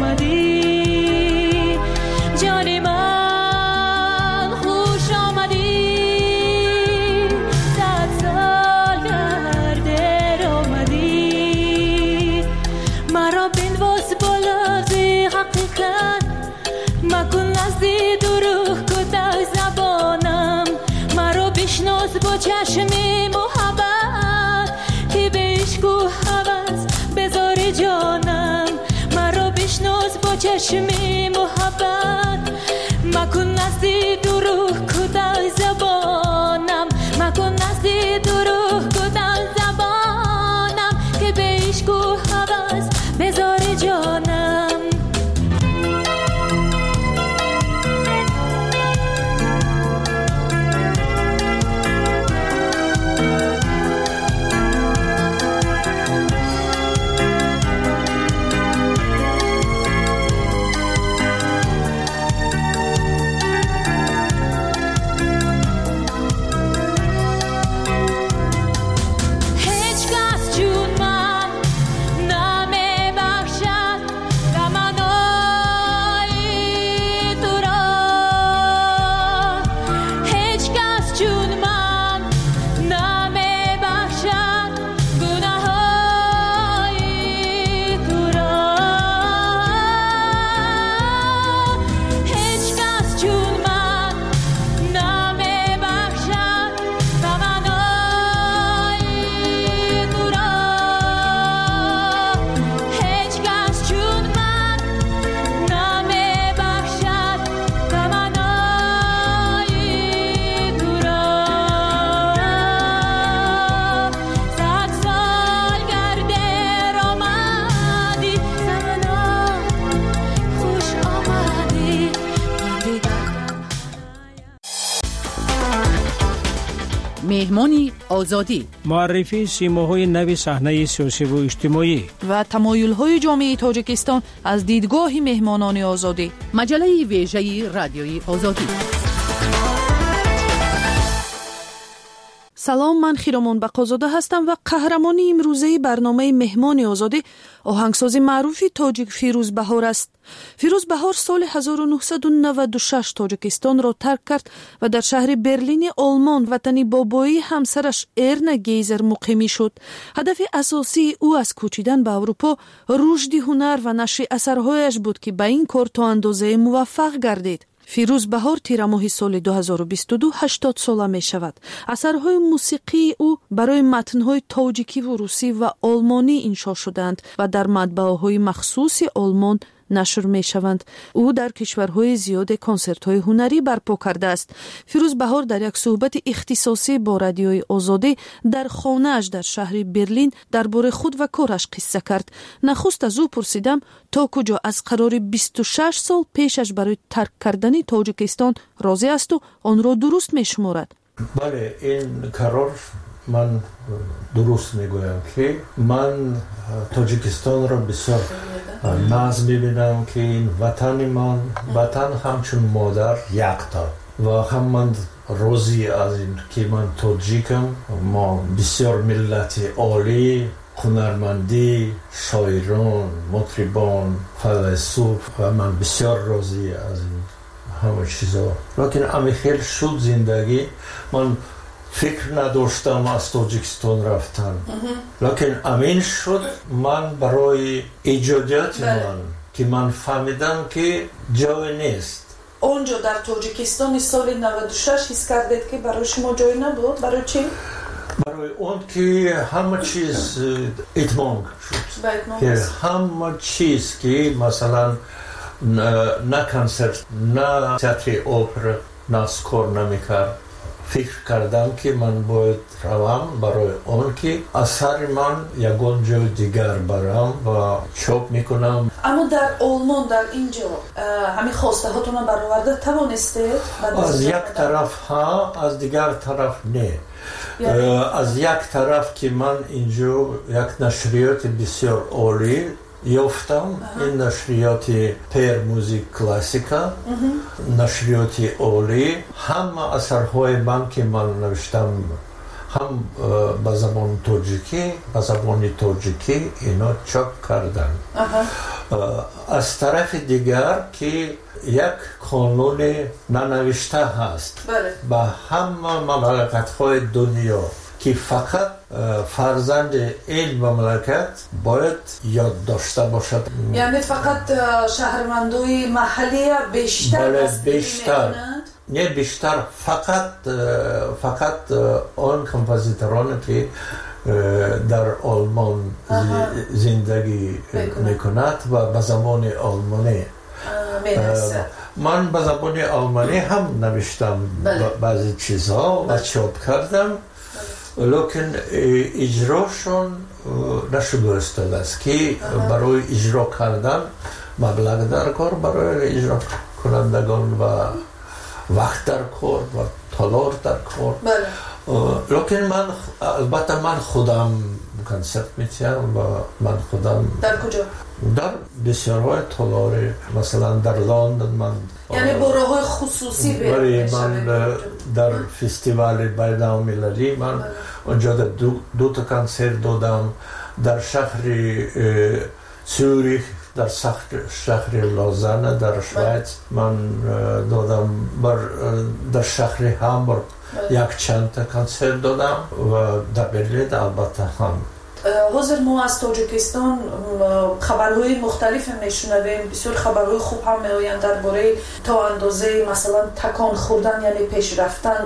آمدی جان من خوش آمدی صد سال گرده آمدی مرا بنواز بالا زی حقیقت مکن نزدی دروغ کدای زبانم مرا بشناس با چشمی محبت که به عشق و هوس بذاری جانم مرا بشناس با چشمی محبت مکن نزدی دروغ کدای زبانم مکن نزدی دروغ کدای زبانم که به عشق و هوس بذاری جانم مهمانی آزادی معرفی سیماهای نو صحنه سیاسی و اجتماعی و تمایل‌های جامعه تاجیکستان از دیدگاه مهمانان آزادی مجله ویژه رادیوی آزادی سلام من خیرامان بقازاده هستم و قهرمانی امروزه برنامه مهمان آزادی آهنگساز معروفی تاجیک فیروز بهار است. فیروز بهار سال 1996 تاجیکستان را ترک کرد و در شهر برلین آلمان وطن بابایی همسرش ارنا گیزر مقیمی شد. هدف اساسی او از کوچیدن به اروپا رشد هنر و نشر اثرهایش بود که به این کار تا اندازه موفق گردید. فیروز بهار تیر ماه سال 2022 80 ساله می شود. اثرهای موسیقی او برای متنهای تاجیکی و روسی و آلمانی انشا شدند و در مطبعه‌های مخصوص آلمان نشر می شوند. او در کشورهای زیاد کنسرت‌های هنری برپا کرده است. فیروز بهار در یک صحبت اختصاصی با رادیوی آزادی در خانه‌اش در شهر برلین درباره خود و کارش قصه کرد. نخست از او پرسیدم تا کجا از قرار 26 سال پیشش برای ترک کردن تاجیکستان راضی است و آن را درست می شمارد. بله این قرار من درست میگویم که من تاجیکستان را بسیار ناز میبینم که این وطن من وطن همچون مادر یکتا و هم من راضی از این که من تاجیکم. ما بسیار ملت عالی هنرمندی شاعران مطربان فیلسوف و من بسیار راضی از این همه چیزا. لیکن امی خیلی شد زندگی من فکر نداشتم از تاجیکستان رفتن لیکن امین شد من برای ایجادیات من که من فهمیدم که جای نیست. اونجا در تاجیکستان سال 96 حس کردید که برای شما جای نبود؟ برای چی؟ برای اون که همه چیز اتمام شد که همه چیز که مثلا نه کنسرت نه تئاتر اپرا نه سکور نمیکرد. فکر کردم که من باید روم برای اون که اثر من یکون جای دیگر برم و چاپ میکنم. اما در آلمان در اینجا همین خواسته هاتون برآورده توانستید؟ از یک طرف ها از دیگر طرف نه. از یک طرف که من اینجا یک نشریات بسیار عالی یافتم. این نشریات پیر موزیک کلاسیکا نشریات عالی همه اثرهای من که من نوشتم هم به زبان تاجیکی به زبان تاجیکی اینا چاپ کردن از طرف دیگر که یک قانون ننوشته هست به همه مملکت‌های دنیا که فقط فرزند این مملکت باید یاد داشته باشد. یعنی فقط شهروندای محلی بیشتر نه بیشتر فقط آن کمپوزیتورانی که در آلمان زندگی میکند و به زبان آلمانی من به زبان آلمانی هم نوشتم بعضی چیزها و چاپ کردم، لیکن اجراشون نشده استاده است که برای اجرا کردن مبلغ در کار برای اجرا کنندگان و وقت در کار و تالار در کار. لیکن من البته من خودم کنسرت میتیم و من خودم در کجا؟ در بسیارهای تالاری، مثلا در لندن من یعنی برای خصوصی من در فستیوال بین‌المللی من اونجا دو تا کنسرت دادم در شهر زوریخ، در شهر لوزان در شویц من دادم، در شهر هامبورگ یک چند تا کنسرت دادم و در برلین البته هم. حاضر ما از تاجیکستان خبرهای مختلف میشنویم، بسیار خبرهای خوب هم میآیند درباره تا اندازه مثلا تکان خوردن یعنی پیش رفتن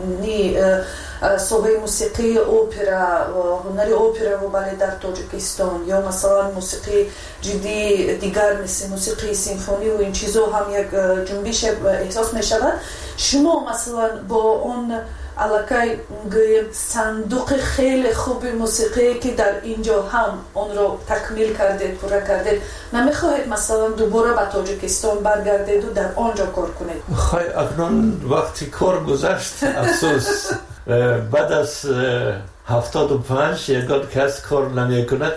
صحبه موسیقی اوپرا هنر اوپرا و بالت در تاجیکستان یا مثلا موسیقی جدی دیگر مثل موسیقی سیمفونی و این چیزها هم یک جنبش احساس می شود. شما مثلا با اون علاقه صندوق خیلی خوب موسیقی که در اینجا هم اون رو تکمیل کردید، پورا کردید، نمیخواهید مثلا دوباره به تاجیکستان برگردید و در آنجا کار کنید؟ خواهی اکنون وقتی کار گذشت افسوس بعد از 75 یکان کس کار نمیکند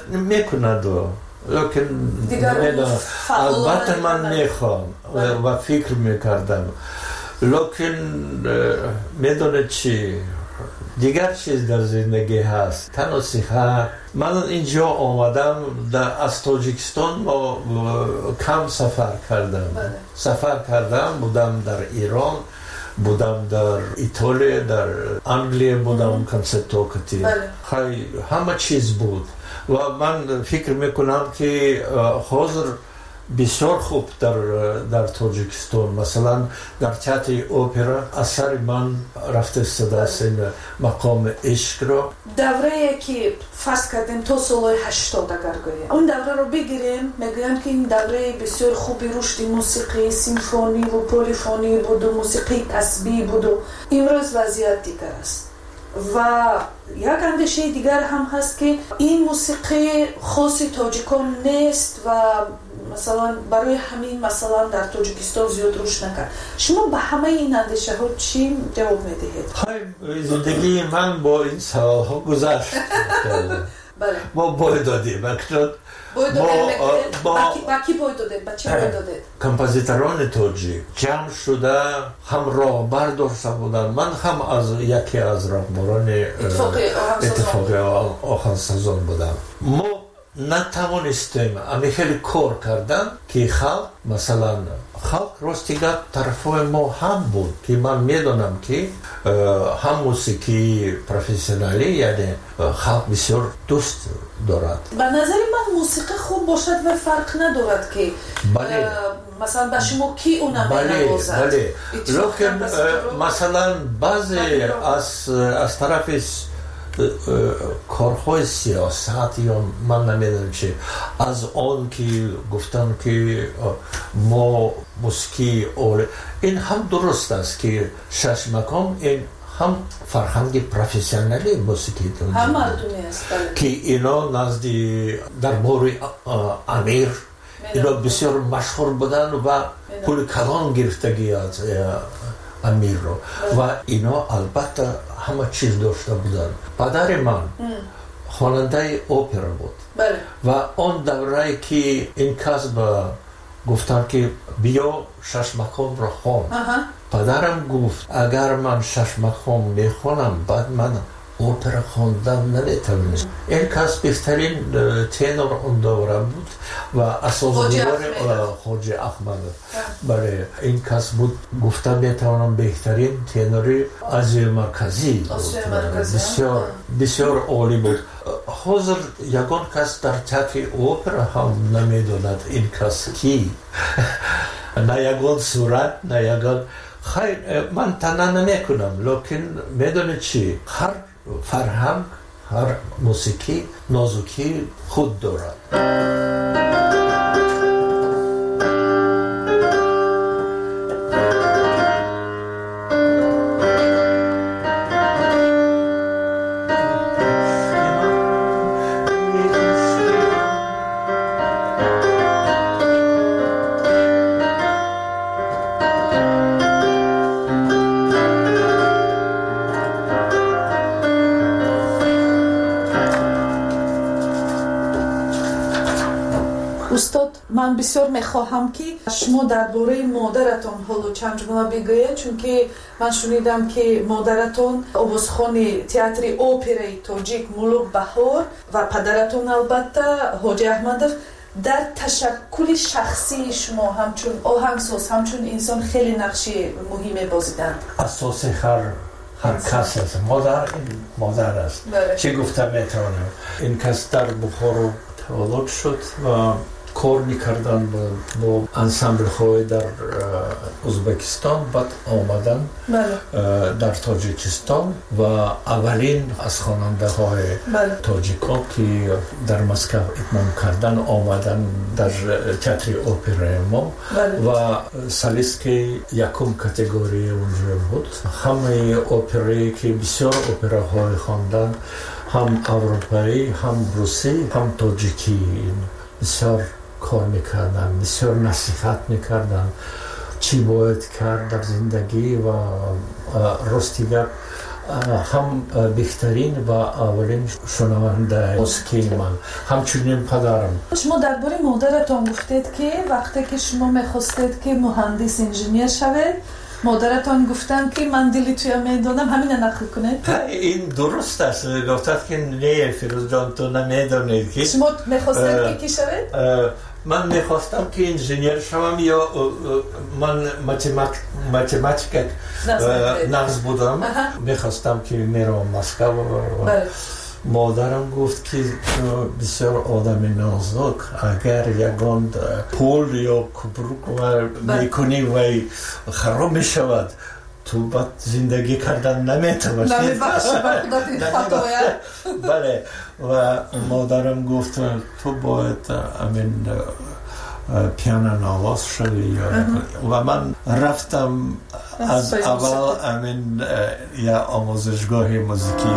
لیکن البته من میخوام و فکر میکردم، لیکن میدونه چی دیگر چیز در زندگی هست تنها صحت. من اینجا آمدم از تاجیکستان کم سفر کردم بودم در ایران، بودم در ایتالیا، در انگلیه بودم کنسرتوکتی، همه چیز بود و من فکر میکنم که حاضر بسیار خوب در تاجیکستان مثلا در تئاتر اپرا اثر من رفته استاده است مقام عشق را. دوره که فرض کردیم تا سال 80 اگر گوییم اون دوره رو بگیریم، میگویم که این دوره بسیار خوبی رشد موسیقی سیمفونی و پلیفونی بود و موسیقی تسبیح بود و امروز وضعیت دیگر است و یک اندیشه دیگر هم هست که این موسیقی خاص تاجیکان نیست و مثلا برای همین مثلا در تاجیکستان زیاد رشد نکرد. شما به همه این اندیشه ها چی جواب میدهید؟ زندگی من با این سوال ها گذشت. ما باید دادیم با کی باید دادید؟ با چی باید دادید؟ کمپوزیتوران تاجیک جمع شده هم راهبر داشته بودن، من هم از یکی از راهبران اتفاقی آهنگسازان بودم. ما نتوانستیم خیلی کار کردن که خلق مثلا خلق راستیگر طرفای ما هم بود که من میدونم که هم موسیقی پروفسیونالی یعنی خلق بسیار دوست دارد. به نظر من موسیقی خوب باشد و فرق ندارد که مثلا به شما کی اونم نوازد. لیکن مثلا بعضی از طرف کارهای سیاست یا من نمیدونم چه از آن که گفتن که ما موسیقی این هم درست است که شش مقام این هم فرهنگ پروفسیونالی موسیقی هم مردمی است که اینا نزدی در بار امیر اینا بسیار مشهور بودن و پول کلان گرفتگی از امیر رو و اینا البته همه چیز داشته بودن. پدر من خواننده اپرا بود و آن دوره که این کسب گفتن که بیا شش مقام را خوان، پدرم گفت اگر من شش مقام میخوانم بعد من اپرا خواندن نمیتونست. این کس بهترین تنور اون دوره بود و اساسدار خواجه احمدov. بله این کس بود گفته میتونم بهترین تنوری آسیای مرکزی بسیار بسیار عالی بود. حاضر یگان کس در تئاتر اپرا هم نمیدوند این کس کی نه یگان صورت نه یگان خیر من تنها نمیکنم لیکن میدونید چی هر فرهنگ هر موسیقی نازکی خود دارد. استاد من بسیار میخواهم که شما درباره مادرتون حالا چند جمله بگویید چون که من شنیدم که مادرتون آوازخوان تئاتر اپرای تاجیک ملوک بهار و پدرتون البته حاجی احمدov در تشکل شخصی شما همچون آهنگساز همچون انسان خیلی نقش مهمی بازیدند. اساس هر کس است. مادر است. چه گفته میتونم این کس در بخارا تولد شد و کار میکردن با انسامبل های در ازبکستان بعد آمدن در تاجیکستان و اولین از خواننده های تاجیکان که در مسکو اتمام کردن آمدن در تئاتر اپرای ما و سالیسکی یکم کاتگوری اونجا بود. همه اپرایی که بسیار اپراهای خواندن هم اروپایی هم روسی هم تاجیکی بسیار کار میکردن بسیار نصیحت میکردن چی باید کرد در زندگی و راستیگر هم بهترین و اولین شنونده موسیقی من همچنین پدرم. شما درباره مادرتون گفتید که وقتی که شما میخواستید که مهندس انجینیر شوید مادرتان گفتن که من دلی توی میدونم همین نقل کنید. این درست است. گفتند که نه فیروز جان تو نمیدونید که شما میخواستید که کی شوید؟ من میخواستم که انجینیر شوم یا من متماتیک نقص بودم. میخواستم که میرم مسکو. مادرم گفت که بسیار آدم نازک اگر یگان پول یا کبروک میکنی و خراب میشود تو بعد زندگی کردن نمیتونی. بله و مادرم گفت تو باید امین پیانو نواز شوی و من رفتم از اول امین یا آموزشگاه موسیقی.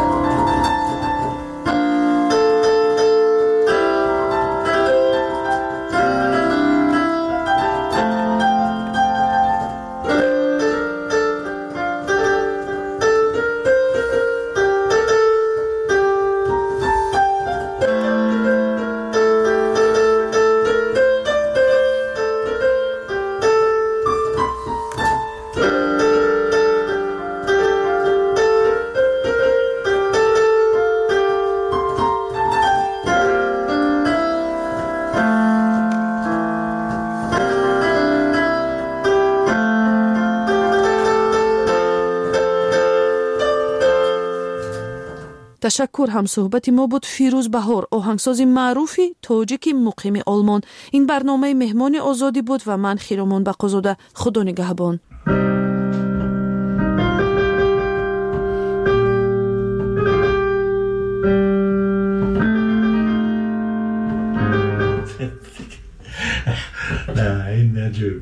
تشکر. هم صحبت ما بود فیروز بهار آهنگساز معروفی تاجیک مقیم آلمان. این برنامه مهمان آزادی بود و من خیرامان بقازاده. خدا نگهبان. نه این نجوب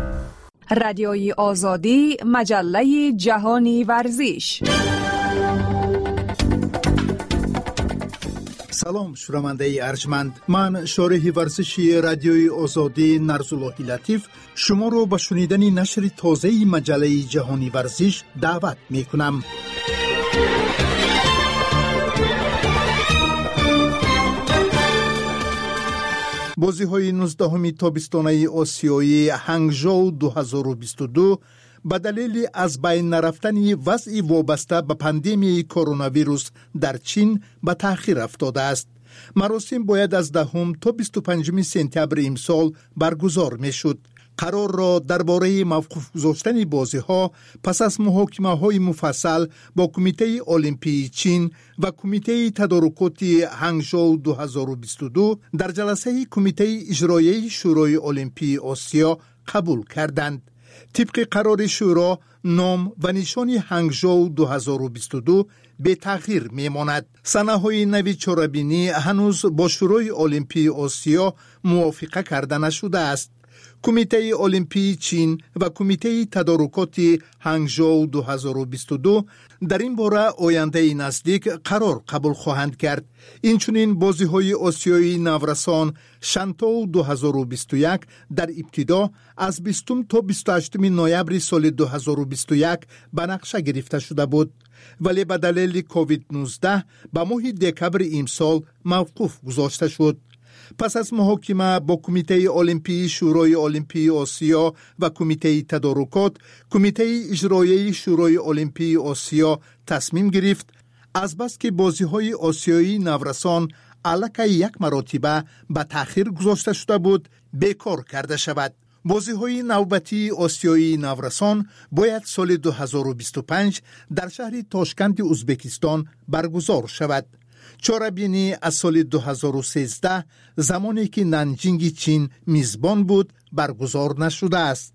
رادیوی آزادی، مجله جهانی ورزش. салом шунавандаи арҷманд, ман шориҳи варзиши радиои озодӣ Нарзуллоҳи Латиф шуморо ба шунидани нашри тозаи маҷаллаи ҷаҳонӣ варзиш даъват мекунам. бозиҳои 19-уми тобистонаи осиёи Ҳангжоу 2022 ба далели аз байн нарафтани вазъи вобаста ба пандемияи коронавирус дар Чин ба таъхир афтодааст. маросим бояд аз 10 то 25 сентябри имсол баргузор мешуд. қарорро дар бораи мавқуф гузоштани бозиҳо пас аз муҳокимаҳои муфассал бо Кумитаи Олимпии Чин ва Кумитаи тадорукоти Ҳангжоу 2022 дар ҷаласаи Кумитаи иҷроияи Шӯрои Олимпии Осиё қабул карданд. طبق قرار شورا نام و نشان هنگژو 2022 به تغییر میماند. صحنه‌های نوی چاره‌بینی هنوز با شورای المپی آسیا موافقه کرده نشده است. کمیته المپی چین و کمیته تدارکات هنگژو 2022 در این باره آینده نزدیک قرار قبول خواهند کرد. اینچنین بازی‌های آسیایی نورسان شانتو 2021 در ابتدا از 20 تا 28 نوامبر سال 2021 به نقشه گرفته شده بود، ولی به دلیل کووید 19 به ماه دکبر امسال موقوف گذاشته شد. پس از محاکمه با کمیته المپی شورای المپی آسیا و کمیته تدارکات، کمیته اجرایی شورای المپی آسیا تصمیم گرفت از بس که بازی‌های آسیایی نورسان علاقه یک مراتبه به تأخیر گذاشته شده بود بیکار کرده شود. بازی‌های نوبتی آسیایی نورسان باید سال 2025 در شهر تاشکند ازبکستان برگزار شود. چاره‌بینی از سال 2013 زمانی که نانجینگ چین میزبان بود برگزار نشده است.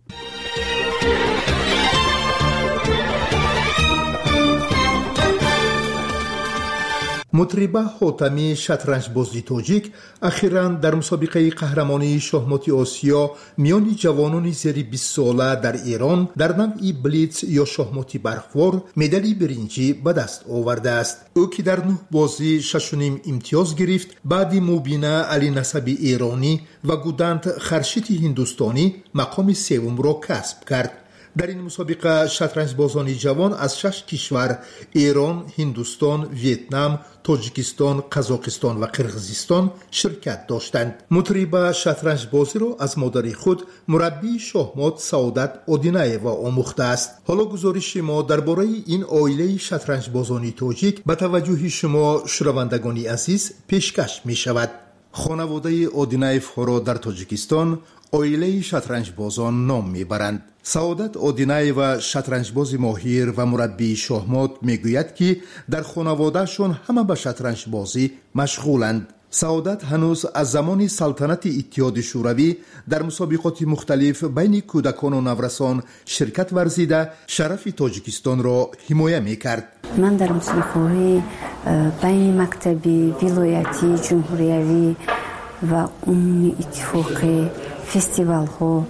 مطربه حاتمی شطرنج‌بازی تاجیک اخیراً در مسابقه قهرمانی شاهمات آسیا میان جوانان زیر 20 ساله در ایران در نوع بلیتز یا شاهمات برقوار مدال برنجی به دست آورده است. او که در 9 بازی 6.5 امتیاز گرفت، بعد مبینه علی نسبی ایرانی و گودند خورشید هندوستانی مقام سوم را کسب کرد. در این مسابقه شطرنج بازان جوان از 6 کشور ایران، هندوستان، ویتنام، تاجیکستان، قزاقستان و قرقیزستان شرکت داشتند. مطربه شطرنج بازی را از مادر خود مربی شاهمات سعادت آدینایوا آموخته است. حالا گزارش ما درباره این عائله شطرنج بازانی تاجیک به توجه شما شنوندگان عزیز پیشکش می شود. خانواده آدینایوها را در تاجیکستان عائله شطرنج بازان نام میبرند. سعادت آدینایوا شطرنجباز ماهر و مربی شاهمات میگوید که در خانوادهشون همه به شطرنج بازی مشغولند. سعادت هنوز از زمان سلطنت اتحاد شوروی در مسابقات مختلف بین کودکان و نورسان شرکت ورزیده شرف تاجیکستان را حمایت میکرد. من در مسابقات بین مکتبی، ولایتی، جمهوریوی و عمومی اتفاقی فستیوال ها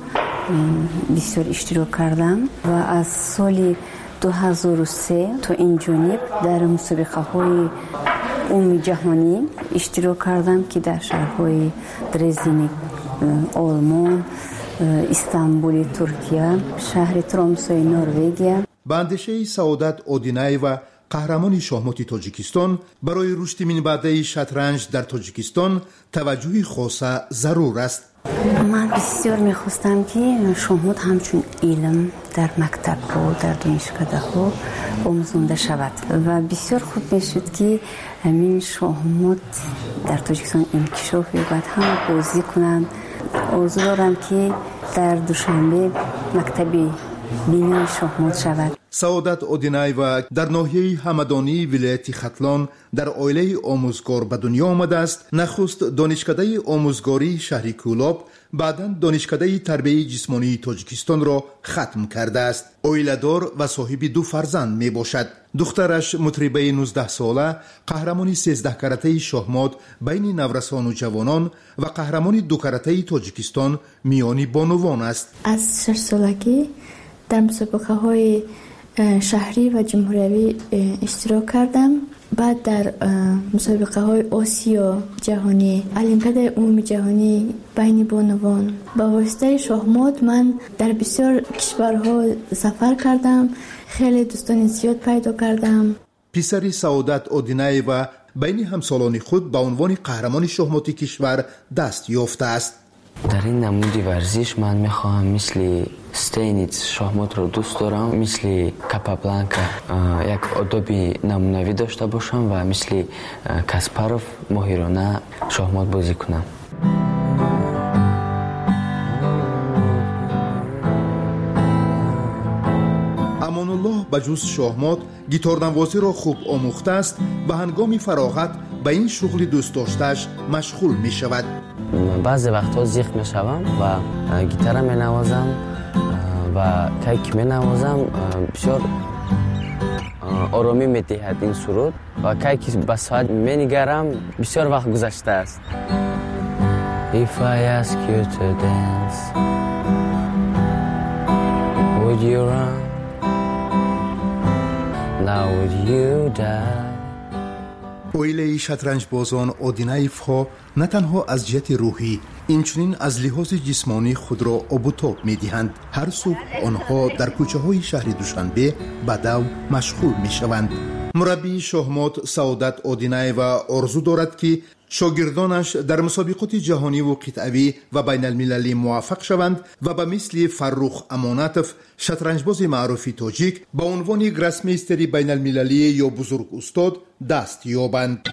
بسیار اشتراک کردم و از سال 2003 تا این جانب در مسابقه های عمومی جهانی اشتراک کردم که در شهرهای درزدن آلمان، استانبول ترکیه، شهر ترامسوی نروژ. به اندیشه سعادت آدینایوا قهرمان شاهمات تاجیکستان برای رشد منبعه شطرنج در تاجیکستان توجه خاصه ضرور است. من بسیار میخواستم که شاهمات همچون علم در مکتب ها، در دانشکده ها آموزانده شود و بسیار خوب میشد که همین شاهمات در تاجیکستان انکشاف یابد، هم بازی کنند. آرزو دارم که در دوشنبه مکتبی بینی شاهمات شود. سعادت آدینایوا در ناحیه همدانی ولایت ختلان در عائله آموزگار به دنیا آمده است. نخست دانشکده آموزگاری شهر کولاب، بعداً دانشکده تربیت جسمانی تاجیکستان را ختم کرده است. عائله‌دار و صاحب 2 فرزند می باشد. دخترش مطربه 19 ساله، قهرمان 13 کرته شاهمات بین نورسان و جوانان و قهرمان 2 کرته تاجیکستان میانی بانوان است. از 6 سالگی در مسابقه های شهری و جمهوریوی اشتراک کردم بعد در مسابقه های آسیا جهانی، المپیاد عمومی جهانی بین بانوان با واسطه شاهمات من در بسیار کشورها سفر کردم. خیلی دوستان زیاد پیدا کردم. پسری سعادت اودینایوا بین همسالان خود به عنوان قهرمان شاهمات کشور دست یافته است. در این نمودی ورزش من میخواهم مثل استینیتس شاهمات رو دوست دارم، مثل کاپابلانکا یک آدابی نمونوی داشته باشم و مثل کاسپاروف ماهرانه شاهمات بازی کنم. امانالله بجز شاهمات گیتارنوازی را خوب آموخته است و هنگام فراغت به این شغل دوست داشته‌اش مشغول می شود. بعضی وقتها زیغ می شوم و گیتار می نوازم و کیک می نوازم. بسیار آرامی می دهد این سرود و کیک به ساعت می نگرم. بسیار وقت گذشته است. If I ask you to dance, would you run? Now would you die? اویله شطرنج بازان اودینایف ها نه تنها از جهت روحی اینچنین از لحاظ جسمانی خود را آب و تاب می دهند. هر صبح آنها در کوچه های شهر دوشنبه به دو مشغول می شوند. مربی شاهمات سعادت اودینایوا آرزو دارد که شاگردانش در مسابقات جهانی و قطعی و بین المللی موفق شوند و به مثل فرخ امانتوف شطرنجباز معروف تاجیک به عنوان گراسمیستری بین المللی یا بزرگ استاد دست یابند.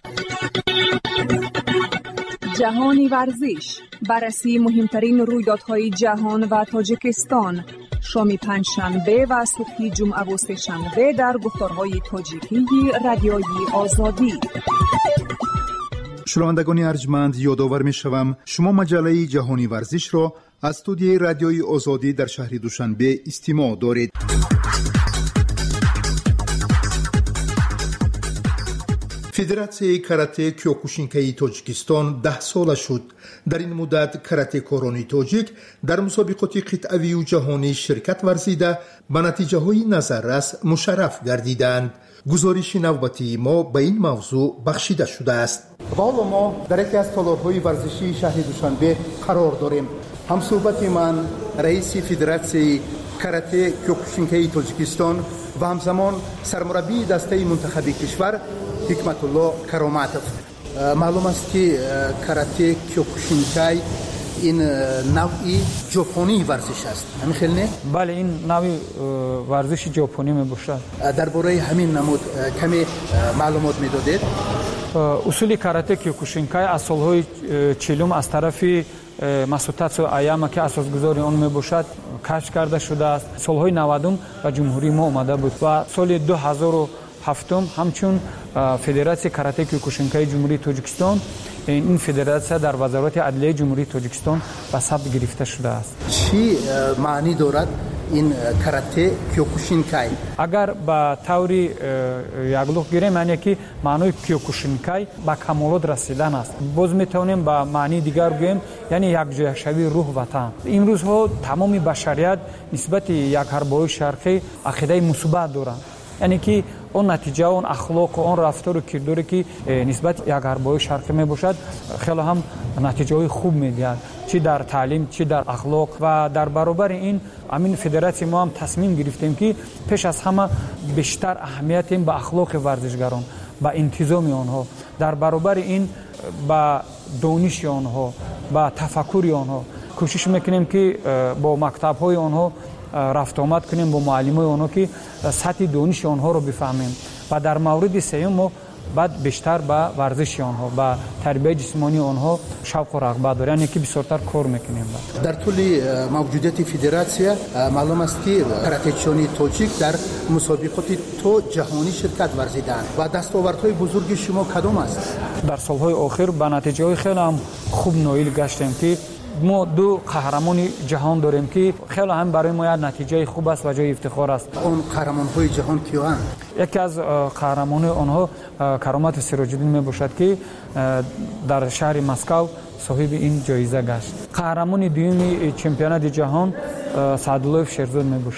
جهانی ورزش، بررسی مهمترین رویدادهای جهان و تاجیکستان، شام پنجشنبه و صبح جمعه و سه‌شنبه در گفتارهای تاجیکی رادیوی آزادی. شنوندگان ارجمند، یادآور می‌شوم شما مجله جهانی ورزش را از استودیوی رادیوی آزادی در شهر دوشنبه استماع دارید. فدراسیون کاراته کیوکوشینکای تاجیکستان 10 ساله شد. در این مدت کاراته کاران تاجیک در مسابقات قطعی و جهانی شرکت ورزیده به نتیجه‌های نظررس مشرف گردیدند. گزارش نوبتی ما به این موضوع بخشیده شده است. حالا ما در یکی از تالارهای ورزشی شهر دوشنبه قرار داریم. همصحبت من رئیس فدراسیون کاراته کیوکوشینکای تاجیکستان و همزمان سرمربی دسته منتخب کشور حکمت الله کراماتوف. معلوم است که کاراته کیوکوشینکای این نوعی ژاپنی ورزش است. همین خیلی نه؟ بله، این نوعی ورزش ژاپنی می باشد. درباره همین نمود کمی معلومات میدادید؟ اصول کاراته کیوکوشینکای از سالهای 40 از طرف مسوتاتسو آیاما که اساسگذار آن می باشد کشف کرده شده است. سالهای 90 به جمهوری ما آمده بود و سال 2007 همچون فدراسیون کاراته کیوکوشینکای جمهوری تاجیکستان این فدراسیون در وزارت عدلیه جمهوری تاجیکستان به ثبت گرفته شده است. چی معنی دارد این کاراته کیوکوشینکای؟ اگر به طوری یگلوخ گیریم معنی که معنی کیوکوشینکای به کمالات رسیدن است. باز میتونیم به معنی دیگر بگوییم یعنی یک جهشوی روح وطن. این روزها تمام بشریت نسبت یک حربای شرقی عقیده مثبت دارند. یعنی که اون نتیجه اون اخلاق و اون رفتار و کرداری که نسبت یک حربای شرقی می باشد خیلی هم نتیجه های خوب میدهد، چی در تعلیم چی در اخلاق. و در برابر این امین فدراسیون ما هم تصمیم گرفتیم که پیش از همه بیشتر اهمیت به اخلاق ورزشگران، به انتظام آنها، در برابر این با دانش آنها، با تفکر آنها کوشش میکنیم که با مکتب های آنها رفت آمد کنیم، با معلمای آنها که سطح دانش آنها رو بفهمیم و در مورد سوم ما بعد بیشتر به ورزش آنها، به تربیت جسمانی آنها شوق و رغبت داریم، یعنی که بسیارتر کار میکنیم. در طول موجودیت فدراسیون معلوم است که کاراته‌چیان تاجیک در مسابقات تو جهانی شرکت ورزیدند و دستاوردهای بزرگ شما کدام است؟ در سالهای آخر به نتیجه خیلی هم خوب نایل گشتیم که ما 2 قهرمان جهان داریم که خیلی هم برای ما نتیجه خوب است و جای افتخار است. اون قهرمان‌های جهان کیان؟ یکی از قهرمان آنها کرامات سراج‌الدین می باشد که در شهر مسکو صاحب این جایزه گشت. قهرمان دوم چمپیونات جهان سعدالله شیرزاد می باشد.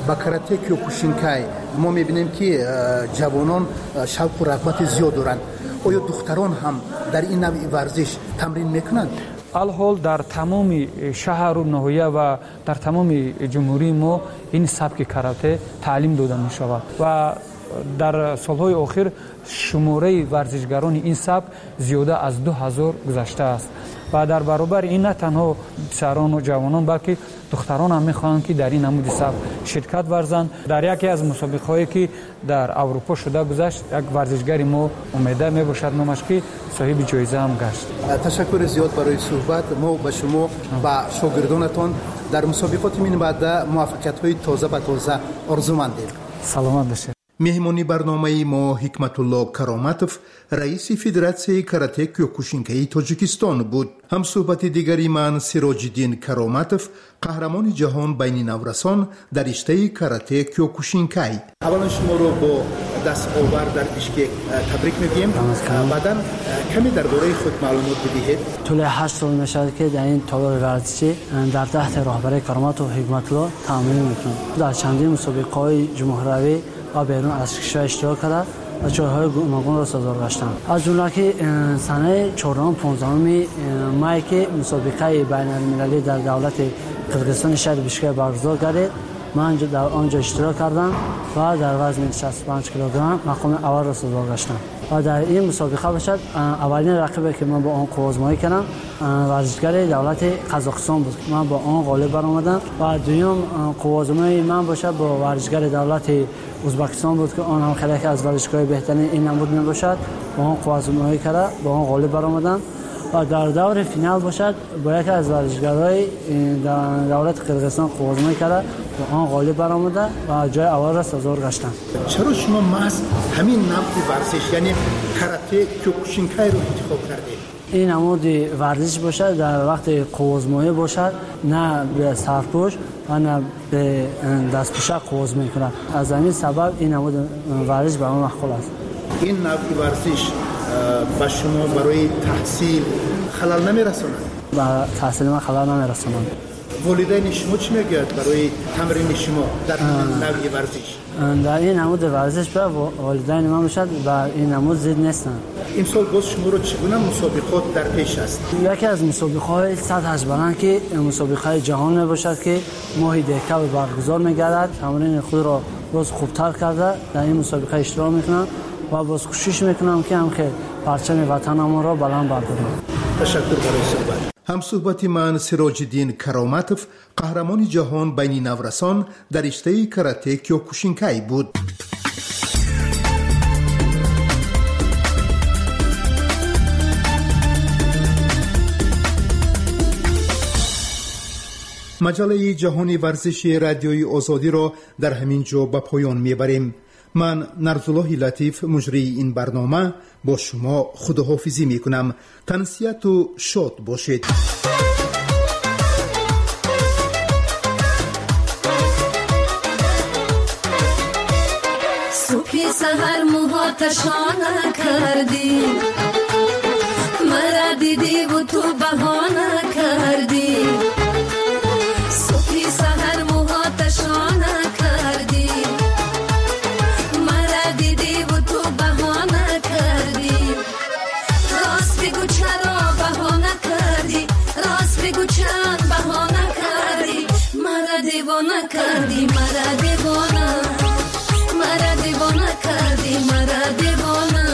با карате کیوکوشینکای ما میبینیم که جوانان شوق و رغبت زیاد دارند. آیا دختران هم در این نوع ورزش تمرین میکنند؟ الحال در تمام شهر و ناحیه و در تمام جمهوری ما این سبک карате تعلیم داده می شود و در سالهای آخر شماره ورزشگران این سبک زیاده از 2000 گذشته است و در برابر این نه تنها پسران و جوانان بلکه دختران هم میخواهند که در این نمود سبک شرکت ورزند. در یکی از مسابقه هایی که در اروپا شده گذشت یک ورزشگری ما امیده میباشد نامش که صاحب جایزه هم گشت. تشکر زیاد برای صحبت. ما به شما و شاگردانتان در مسابقات من بعد موفقیت های تازه به تازه آرزومندیم. سلامت باشید. مهمانی برنامه ما حکمت الله کرامتوف رئیس فدراسیون карате کیوکوشینکای تاجیکستان بود. هم صحبت دیگری من سراج الدین کرامتوف قهرمان جهان بین نورسان در رشته карате کیوکوشینکای. اولا شما رو با دست آور در بشکک تبریک میگیم. بعدا کمی درباره خود معلومات بدهید. طول 8 سال میشه که در این تالار ورزشی در تحت رهبری کرامتوف حکمت الله تمرین میکنم. در چندین مسابقه‌های جمهوری و بیرون از کشور اشتراک کرده و جایهای گوناگون را سازگار گشتم. از جمله که سنه 14 و 15 مای که مسابقه بین المللی در دولت قرقیزستان شهر بشکک برگزار گردید، من در آنجا اشتراک کردم و در وزن 65 کیلوگرم مقام اول را سازگار گشتم و در این مسابقه باشد اولین رقیبی که من با آن قوازمایی کردم ورزشگر دولت قزاقستان بود. من با آن غالب برآمدم و دوم قوازمایی من باشد با ورزشگر دولت ازبکستان بود که آن هم خیلی از ورزشگاه بهترین این نمود می باشد. با آن قوازمایی کرده با آن غالب برآمدم و در دور فینال باشد با یکی از ورزشگرای دولت قرقیزستان قوازمایی کرده با آن غالب برآمده و جای اول را سازگار گشتم. چرا شما محض همین نمود ورزش یعنی карате کیوکوشینکای رو انتخاب کردید؟ این نمود ورزش باشد در وقت قوازمایی باشد، نه به سرپوش و نه به دستپوشک قوازمایی کنند. از همین سبب این نمود ورزش به من مقبول است. این نوع ورزش با شما برای تحصیل خلل نمیرساند؟ با تحصیل من خلل نمیرساند. والدین شما چی میگویند برای تمرین شما در این نوع ورزش؟ در این نمود ورزش به والدین من باشد و این نمود زید نیستند. امسال باز شما رو چگونه مسابقات در پیش است؟ یکی از مسابقه‌های سطح بلند که مسابقه جهان باشد که ماه دکتر برگزار می‌گردد. تمرین خود را باز خوبتر کرده در این مسابقه اشتراک می‌کنم و باز کوشش می‌کنم که پرچم وطنم را بلند بردارم. تشکر برای صحبت. هم صحبت من سراج الدین کرامتوف قهرمان جهان بین نورسان در رشته карате کیوکوشینکای بود. مجله جهانی ورزشی رادیوی آزادی را در همین جا به پایان میبریم. من نرزالله لطیف مجری این برنامه با شما خداحافظی میکنم. تنسیت و شاد باشید. صبحی سحر موهاتشانه کردی، مرا دیدی و تو بهانه کردی. صبحی سحر موهاتشانه کردی، مرا دیدی و تو بهانه کردی. راست بگو چرا بهانه کردی، راست بگو چند بهانه کردی. مرا دیوانه کردی، مرا دیوانه، مرا دیوانه کردی، مرا دیوانه.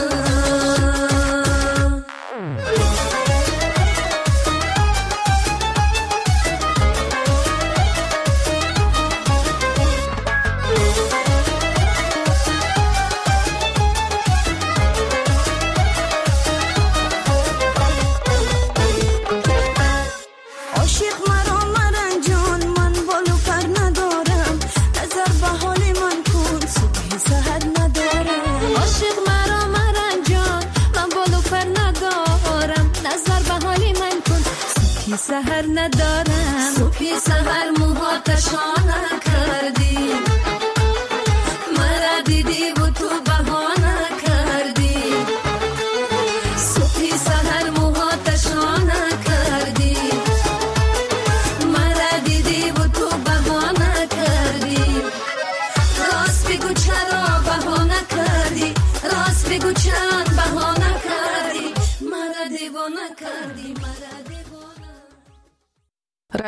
سحر ندارم، صبحی سحر موهاتشانه کردی.